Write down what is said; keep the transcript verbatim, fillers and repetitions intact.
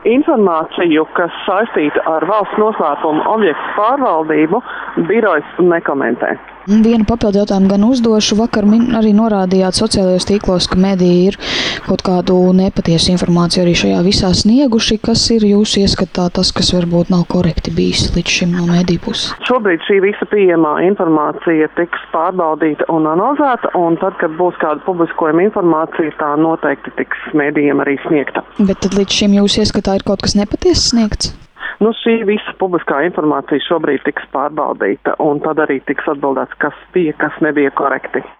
Informāciju, kas saistīta ar valsts noslēpuma objektu pārvaldību, birojs nekomentē. Vienu papildu jautājumu gan uzdošu. Vakar arī norādījāt sociālajos tīklos, ka mediji ir kaut kādu nepatiesu informāciju arī šajā visā snieguši. Kas ir jūsu ieskatā tas, kas varbūt nav korekti bijis līdz šim no mediju puses? Šobrīd šī visa pieejamā informācija tiks pārbaudīta un analizēta, un tad, kad būs kāda publiskojuma informācija, tā noteikti tiks medijiem arī sniegta. Bet tad līdz šim jūsu ieskatā ir kaut kas nepatiesi sniegts? Nu, šī visa publiskā informācija šobrīd tiks pārbaudīta, un tad arī tiks atbildēts, kas bija, kas nebija korekti.